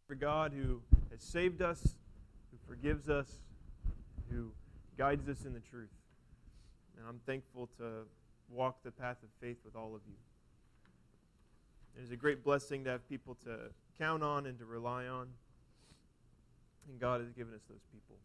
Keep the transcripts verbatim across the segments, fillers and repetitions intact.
For God who has saved us, who forgives us, who guides us in the truth. And I'm thankful to walk the path of faith with all of you. It is a great blessing to have people to count on and to rely on. And God has given us those people.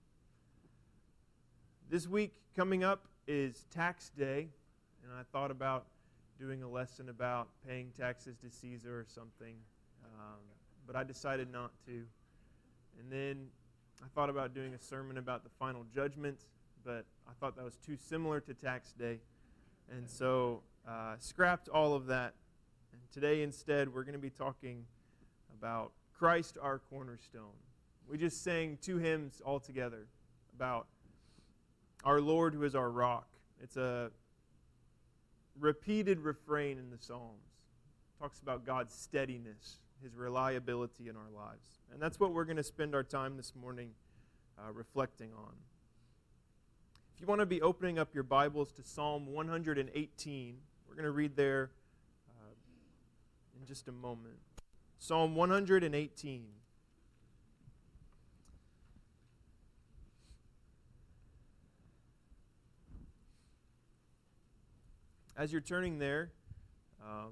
This week coming up is tax day, and I thought about doing a lesson about paying taxes to Caesar or something, um, but I decided not to. And then I thought about doing a sermon about the final judgment, but I thought that was too similar to tax day, and so uh, scrapped all of that. And today instead we're going to be talking about Christ our cornerstone. We just sang two hymns all together about our Lord who is our rock. It's a repeated refrain in the Psalms. It talks about God's steadiness, His reliability in our lives. And that's what we're going to spend our time this morning uh, reflecting on. If you want to be opening up your Bibles to Psalm one hundred eighteen, we're going to read there uh, in just a moment. Psalm one hundred eighteen. As you're turning there, um,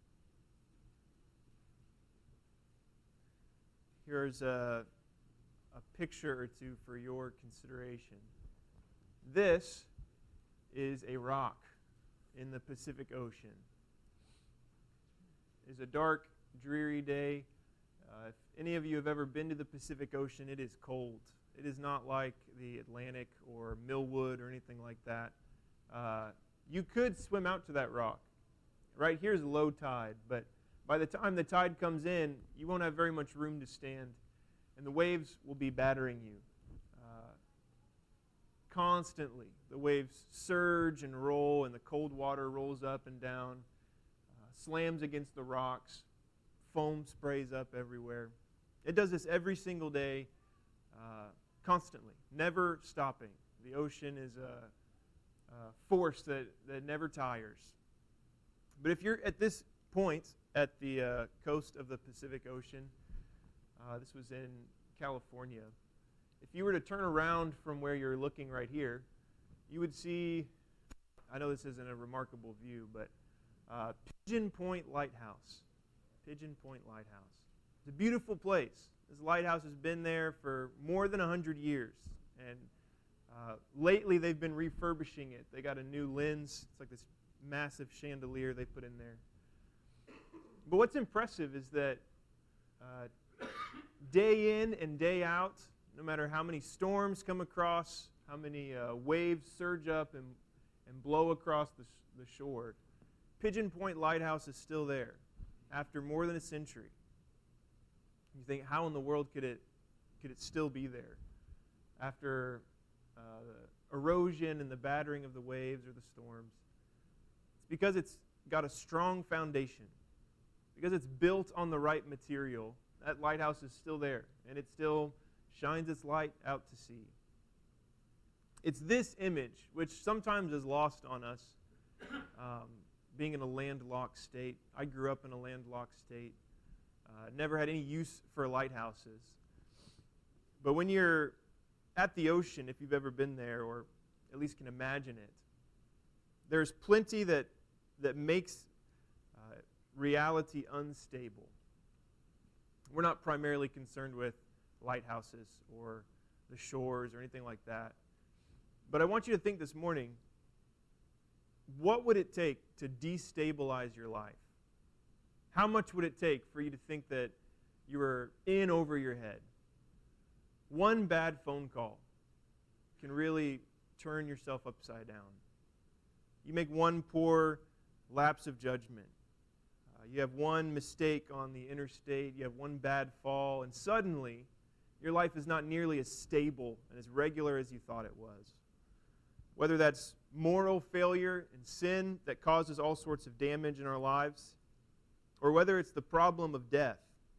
here's a, a picture or two for your consideration. This is a rock in the Pacific Ocean. It's a dark, dreary day. Uh, if any of you have ever been to the Pacific Ocean, it is cold. It is not like the Atlantic or Millwood or anything like that. Uh, You could swim out to that rock. Right here's low tide, but by the time the tide comes in, you won't have very much room to stand, and the waves will be battering you. Uh, constantly, the waves surge and roll, and the cold water rolls up and down, uh, slams against the rocks, foam sprays up everywhere. It does this every single day, uh, constantly, never stopping. The ocean is a Uh, force that, that never tires. But if you're at this point at the uh, coast of the Pacific Ocean, uh, this was in California, if you were to turn around from where you're looking right here, you would see, I know this isn't a remarkable view, but uh, Pigeon Point Lighthouse. Pigeon Point Lighthouse. It's a beautiful place. This lighthouse has been there for more than one hundred years, and Uh, lately, they've been refurbishing it. They got a new lens. It's like this massive chandelier they put in there. But what's impressive is that uh, day in and day out, no matter how many storms come across, how many uh, waves surge up and, and blow across the, sh- the shore, Pigeon Point Lighthouse is still there after more than a century. You think, how in the world could it could it still be there after Uh, the erosion and the battering of the waves or the storms? It's because it's got a strong foundation. Because it's built on the right material. That lighthouse is still there, and it still shines its light out to sea. It's this image, which sometimes is lost on us, um, being in a landlocked state. I grew up in a landlocked state. Uh, never had any use for lighthouses. But when you're at the ocean, if you've ever been there or at least can imagine it, there's plenty that that makes uh, reality unstable. We're not primarily concerned with lighthouses or the shores or anything like that. But I want you to think this morning, what would it take to destabilize your life? How much would it take for you to think that you were in over your head? One bad phone call can really turn yourself upside down. You make one poor lapse of judgment. Uh, you have one mistake on the interstate. You have one bad fall, and suddenly your life is not nearly as stable and as regular as you thought it was. Whether that's moral failure and sin that causes all sorts of damage in our lives, or whether it's the problem of death,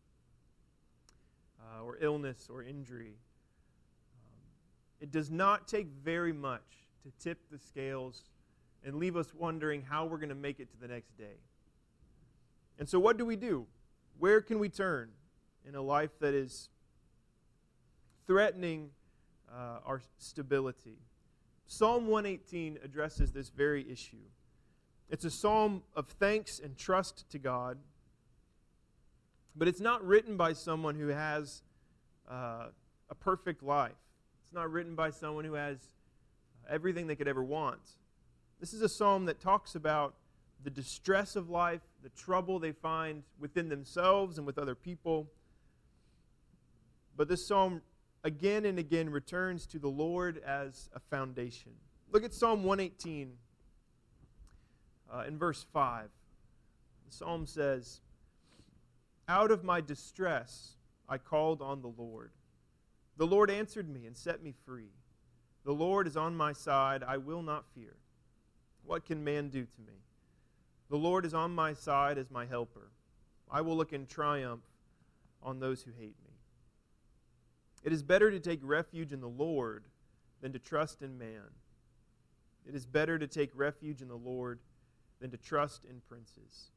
Uh, or illness or injury. Um, it does not take very much to tip the scales and leave us wondering how we're going to make it to the next day. And so what do we do? Where can we turn in a life that is threatening uh, our stability. Psalm one eighteen addresses this very issue. It's a psalm of thanks and trust to God, but it's not written by someone who has uh, a perfect life. It's not written by someone who has everything they could ever want. This is a psalm that talks about the distress of life, the trouble they find within themselves and with other people. But this psalm again and again returns to the Lord as a foundation. Look at Psalm one eighteen uh, in verse five. The psalm says, "Out of my distress I called on the Lord. The Lord answered me and set me free. The Lord is on my side, I will not fear. What can man do to me? The Lord is on my side as my helper. I will look in triumph on those who hate me. It is better to take refuge in the Lord than to trust in man. It is better to take refuge in the Lord than to trust in princes."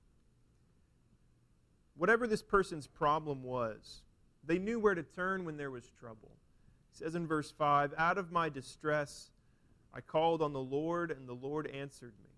Whatever this person's problem was, they knew where to turn when there was trouble. It says in verse five, "Out of my distress I called on the Lord, and the Lord answered me."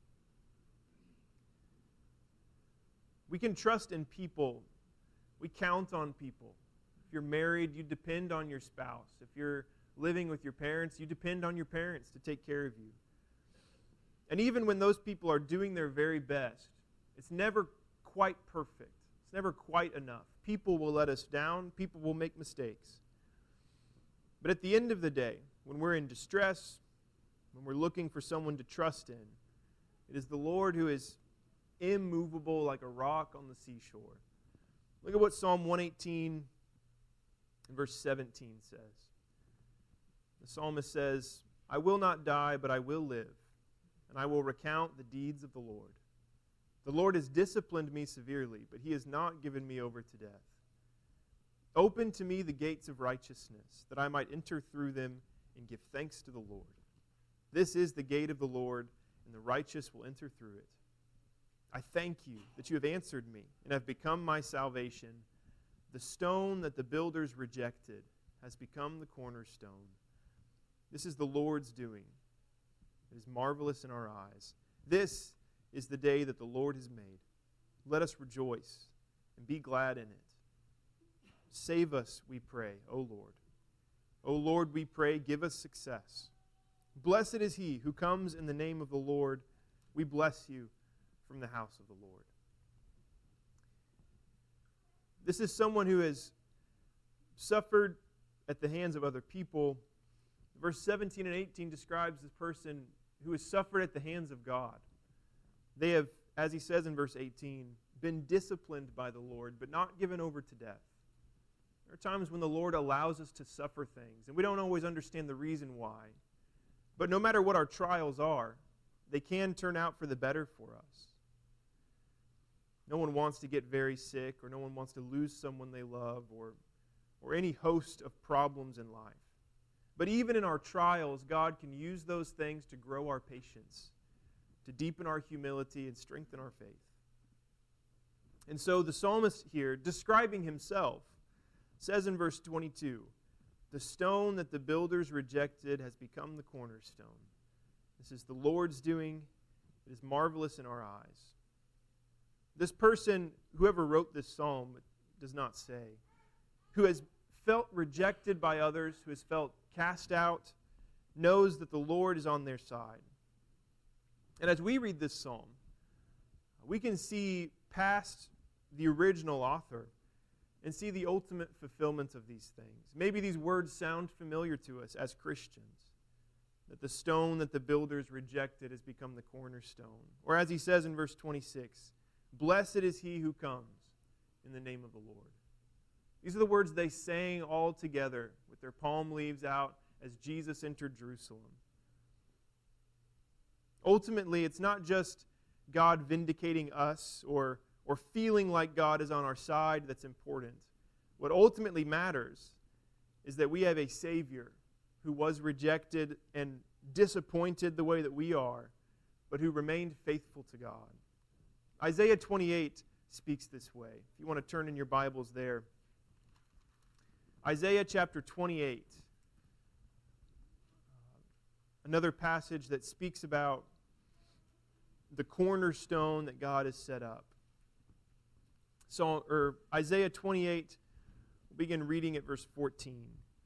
We can trust in people. We count on people. If you're married, you depend on your spouse. If you're living with your parents, you depend on your parents to take care of you. And even when those people are doing their very best, it's never quite perfect. It's never quite enough. People will let us down. People will make mistakes. But at the end of the day, when we're in distress, when we're looking for someone to trust in, it is the Lord who is immovable like a rock on the seashore. Look at what Psalm one eighteen and verse seventeen says. The psalmist says, "I will not die, but I will live, and I will recount the deeds of the Lord. The Lord has disciplined me severely, but he has not given me over to death. Open to me the gates of righteousness, that I might enter through them and give thanks to the Lord. This is the gate of the Lord, and the righteous will enter through it. I thank you that you have answered me and have become my salvation. The stone that the builders rejected has become the cornerstone. This is the Lord's doing. It is marvelous in our eyes. This is the day that the Lord has made. Let us rejoice and be glad in it. Save us, we pray, O Lord. O Lord, we pray, give us success. Blessed is he who comes in the name of the Lord. We bless you from the house of the Lord." This is someone who has suffered at the hands of other people. Verse seventeen and eighteen describes this person who has suffered at the hands of God. They have, as he says in verse eighteen, been disciplined by the Lord, but not given over to death. There are times when the Lord allows us to suffer things, and we don't always understand the reason why. But no matter what our trials are, they can turn out for the better for us. No one wants to get very sick, or no one wants to lose someone they love, or, or any host of problems in life. But even in our trials, God can use those things to grow our patience, to deepen our humility, and strengthen our faith. And so the psalmist here, describing himself, says in verse twenty-two, "The stone that the builders rejected has become the cornerstone. This is the Lord's doing. It is marvelous in our eyes." This person, whoever wrote this psalm, does not say, who has felt rejected by others, who has felt cast out, knows that the Lord is on their side. And as we read this psalm, we can see past the original author and see the ultimate fulfillment of these things. Maybe these words sound familiar to us as Christians, that the stone that the builders rejected has become the cornerstone. Or as he says in verse twenty-six, "Blessed is he who comes in the name of the Lord." These are the words they sang all together with their palm leaves out as Jesus entered Jerusalem. Ultimately, it's not just God vindicating us or, or feeling like God is on our side that's important. What ultimately matters is that we have a Savior who was rejected and disappointed the way that we are, but who remained faithful to God. Isaiah twenty-eight speaks this way. If you want to turn in your Bibles there. Isaiah chapter twenty-eight. Another passage that speaks about the cornerstone that God has set up. So, or Isaiah twenty-eight, we'll begin reading at verse fourteen.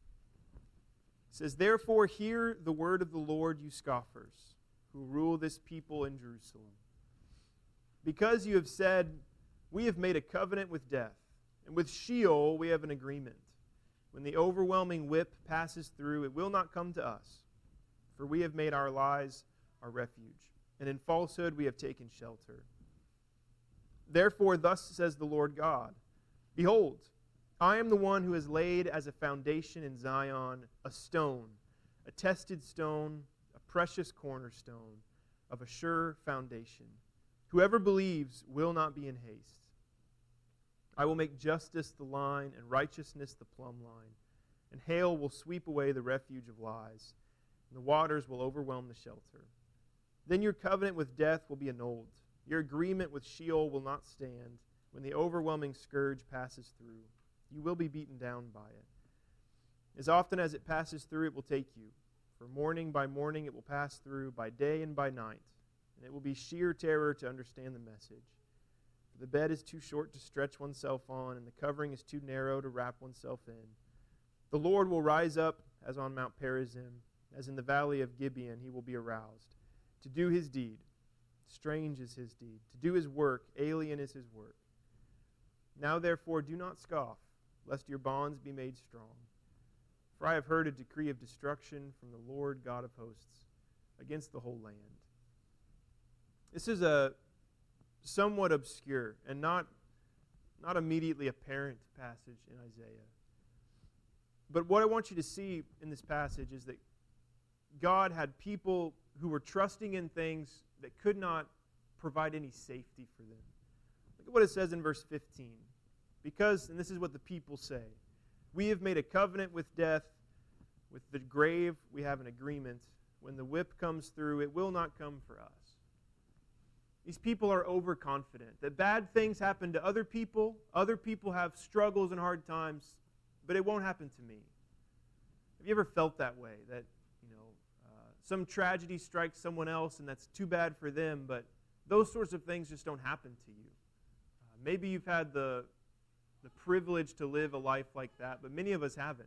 It says, "Therefore hear the word of the Lord, you scoffers, who rule this people in Jerusalem. Because you have said, we have made a covenant with death, and with Sheol we have an agreement. When the overwhelming whip passes through, it will not come to us. For we have made our lies our refuge, and in falsehood we have taken shelter. Therefore thus says the Lord God, Behold, I am the one who has laid as a foundation in Zion a stone, a tested stone, a precious cornerstone of a sure foundation. Whoever believes will not be in haste. I will make justice the line and righteousness the plumb line, and hail will sweep away the refuge of lies, and the waters will overwhelm the shelter. Then your covenant with death will be annulled. Your agreement with Sheol will not stand when the overwhelming scourge passes through. You will be beaten down by it. As often as it passes through, it will take you. For morning by morning it will pass through, by day and by night, and it will be sheer terror to understand the message. For the bed is too short to stretch oneself on, and the covering is too narrow to wrap oneself in. The Lord will rise up as on Mount Perazim, as in the valley of Gibeon he will be aroused, to do his deed. Strange is his deed. To do his work, alien is his work. Now therefore do not scoff, lest your bonds be made strong. For I have heard a decree of destruction from the Lord God of hosts against the whole land." This is a somewhat obscure and not, not immediately apparent passage in Isaiah. But what I want you to see in this passage is that God had people who were trusting in things that could not provide any safety for them. Look at what it says in verse fifteen. Because, and this is what the people say, we have made a covenant with death, with the grave we have an agreement. When the whip comes through, it will not come for us. These people are overconfident that bad things happen to other people, other people have struggles and hard times, but it won't happen to me. Have you ever felt that way? That, you know, uh, some tragedy strikes someone else and that's too bad for them, but those sorts of things just don't happen to you. Uh, maybe you've had the, the privilege to live a life like that, but many of us haven't.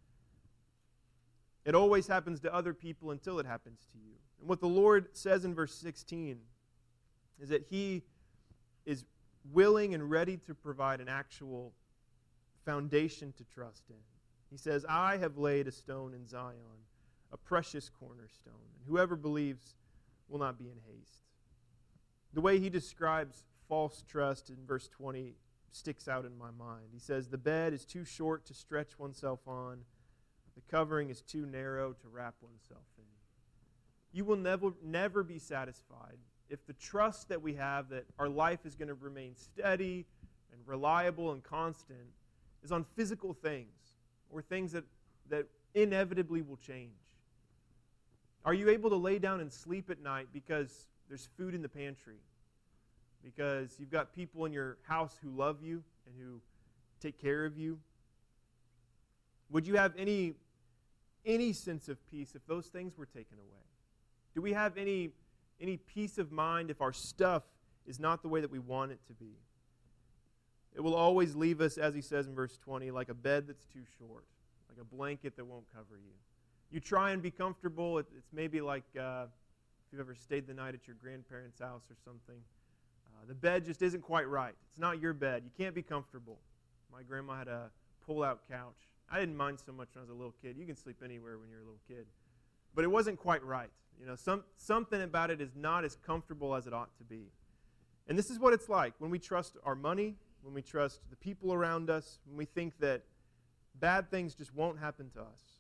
It always happens to other people until it happens to you. And what the Lord says in verse sixteen is that he is willing and ready to provide an actual foundation to trust in. He says, I have laid a stone in Zion, a precious cornerstone, and whoever believes will not be in haste. The way he describes false trust in verse twenty sticks out in my mind. He says, the bed is too short to stretch oneself on, the covering is too narrow to wrap oneself in. You will never, never be satisfied if the trust that we have that our life is going to remain steady and reliable and constant is on physical things or things that, that inevitably will change. Are you able to lay down and sleep at night because there's food in the pantry? Because you've got people in your house who love you and who take care of you? Would you have any, any sense of peace if those things were taken away? Do we have any Any peace of mind if our stuff is not the way that we want it to be? It will always leave us, as he says in verse twenty, like a bed that's too short, like a blanket that won't cover you. You try and be comfortable. It's maybe like uh, if you've ever stayed the night at your grandparents' house or something. Uh, the bed just isn't quite right. It's not your bed. You can't be comfortable. My grandma had a pull-out couch. I didn't mind so much when I was a little kid. You can sleep anywhere when you're a little kid. But it wasn't quite right. You know, some, something about it is not as comfortable as it ought to be. And this is what it's like when we trust our money, when we trust the people around us, when we think that bad things just won't happen to us.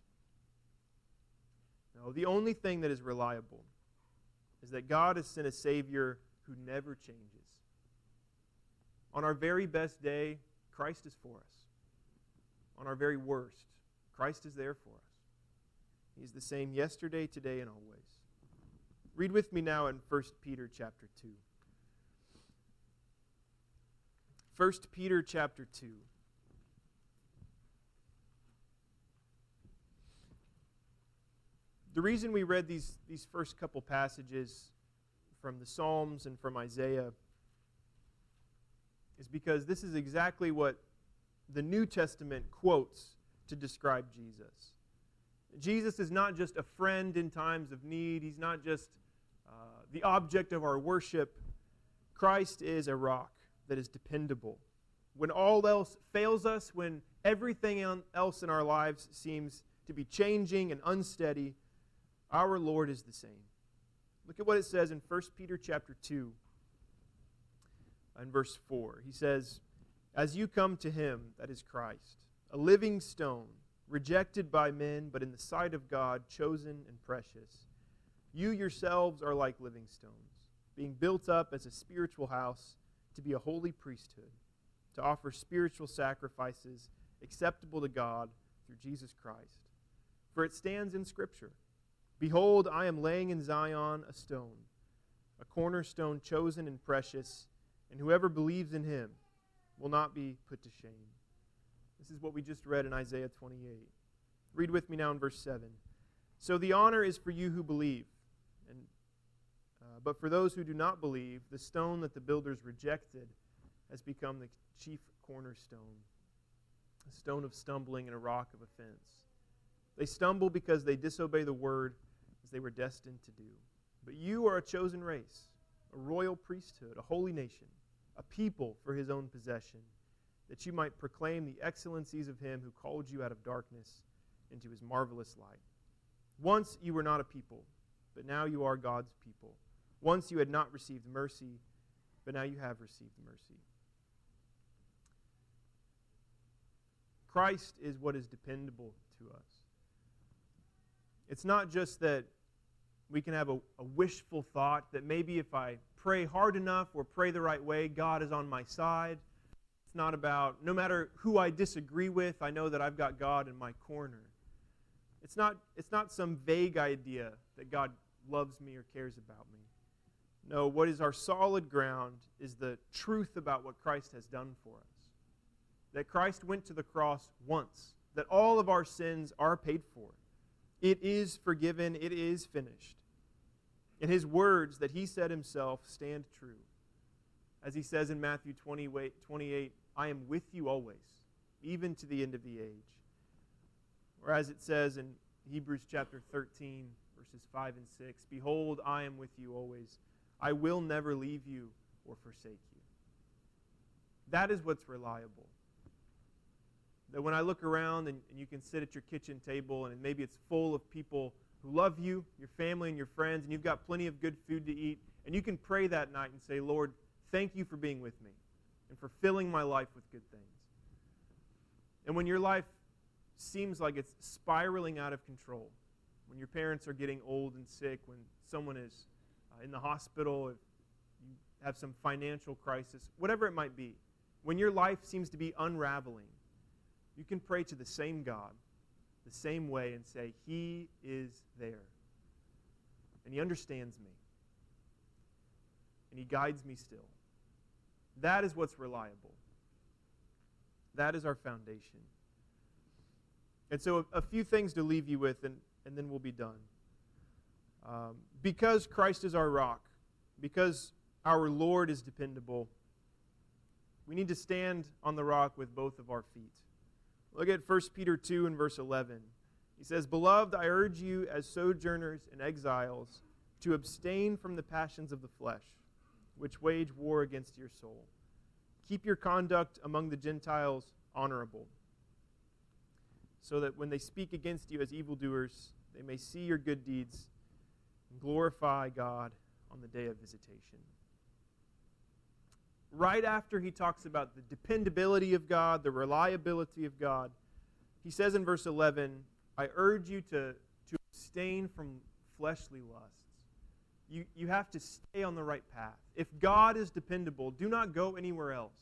No, the only thing that is reliable is that God has sent a Savior who never changes. On our very best day, Christ is for us. On our very worst, Christ is there for us. He's the same yesterday, today, and always. Read with me now in First Peter chapter two. First Peter chapter two. The reason we read these, these first couple passages from the Psalms and from Isaiah is because this is exactly what the New Testament quotes to describe Jesus. Jesus is not just a friend in times of need. He's not just uh, the object of our worship. Christ is a rock that is dependable. When all else fails us, when everything else in our lives seems to be changing and unsteady, our Lord is the same. Look at what it says in First Peter chapter two and verse four. He says, "As you come to him, that is Christ, a living stone, rejected by men, but in the sight of God, chosen and precious. You yourselves are like living stones, being built up as a spiritual house to be a holy priesthood, to offer spiritual sacrifices acceptable to God through Jesus Christ. For it stands in Scripture, 'Behold, I am laying in Zion a stone, a cornerstone chosen and precious, and whoever believes in him will not be put to shame.'" This is what we just read in Isaiah twenty-eight. Read with me now in verse seven. "So the honor is for you who believe, and uh, but for those who do not believe, the stone that the builders rejected has become the chief cornerstone, a stone of stumbling and a rock of offense. They stumble because they disobey the word as they were destined to do. But you are a chosen race, a royal priesthood, a holy nation, a people for his own possession, that you might proclaim the excellencies of him who called you out of darkness into his marvelous light. Once you were not a people, but now you are God's people. Once you had not received mercy, but now you have received mercy." Christ is what is dependable to us. It's not just that we can have a, a wishful thought that maybe if I pray hard enough or pray the right way, God is on my side. It's not about, no matter who I disagree with, I know that I've got God in my corner. It's not, it's not some vague idea that God loves me or cares about me. No, what is our solid ground is the truth about what Christ has done for us. That Christ went to the cross once, that all of our sins are paid for. It is forgiven, it is finished. And his words that he said himself stand true. As he says in Matthew twenty-eight, "I am with you always, even to the end of the age." Or as it says in Hebrews chapter thirteen, verses five and six, "Behold, I am with you always. I will never leave you or forsake you." That is what's reliable. That when I look around and, and you can sit at your kitchen table and maybe it's full of people who love you, your family and your friends, and you've got plenty of good food to eat, and you can pray that night and say, "Lord, thank you for being with me and for filling my life with good things." And when your life seems like it's spiraling out of control, when your parents are getting old and sick, when someone is uh, in the hospital, if you have some financial crisis, whatever it might be, when your life seems to be unraveling, you can pray to the same God, the same way, and say, "He is there. And he understands me. And he guides me still." That is what's reliable. That is our foundation. And so a, a few things to leave you with, and, and then we'll be done. Um, because Christ is our rock, because our Lord is dependable, we need to stand on the rock with both of our feet. Look at First Peter two and verse eleven. He says, "Beloved, I urge you as sojourners and exiles to abstain from the passions of the flesh, which wage war against your soul. Keep your conduct among the Gentiles honorable, so that when they speak against you as evildoers, they may see your good deeds and glorify God on the day of visitation." Right after he talks about the dependability of God, the reliability of God, he says in verse eleven, "I urge you to, to abstain from fleshly lusts." You, you have to stay on the right path. If God is dependable, do not go anywhere else.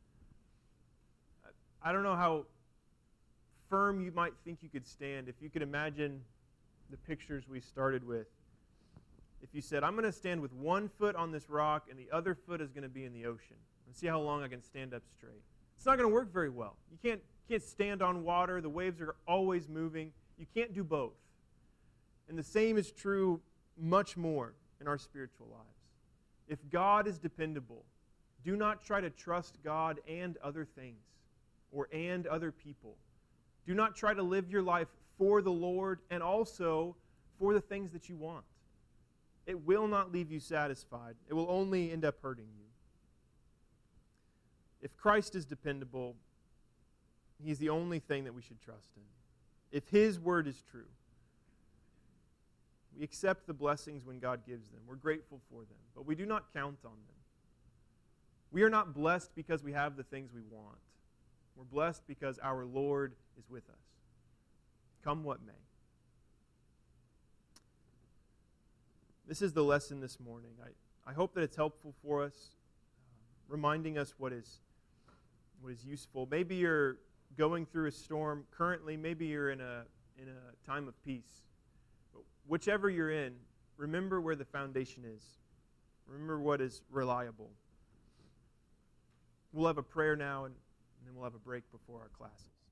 I don't know how firm you might think you could stand if you could imagine the pictures we started with. If you said, "I'm going to stand with one foot on this rock and the other foot is going to be in the ocean." and see how long I can stand up straight. It's not going to work very well. You can't, can't stand on water. The waves are always moving. You can't do both. And the same is true much more in our spiritual lives. If God is dependable, do not try to trust God and other things or and other people. Do not try to live your life for the Lord and also for the things that you want. It will not leave you satisfied. It will only end up hurting you. If Christ is dependable, He's the only thing that we should trust in. If His word is true, we accept the blessings when God gives them. We're grateful for them, but we do not count on them. We are not blessed because we have the things we want. We're blessed because our Lord is with us. Come what may. This is the lesson this morning. I, I hope that it's helpful for us, uh, reminding us what is, what is useful. Maybe you're going through a storm currently. Maybe you're in a, in a time of peace. But whichever you're in, remember where the foundation is. Remember what is reliable. We'll have a prayer now, and, and then we'll have a break before our classes.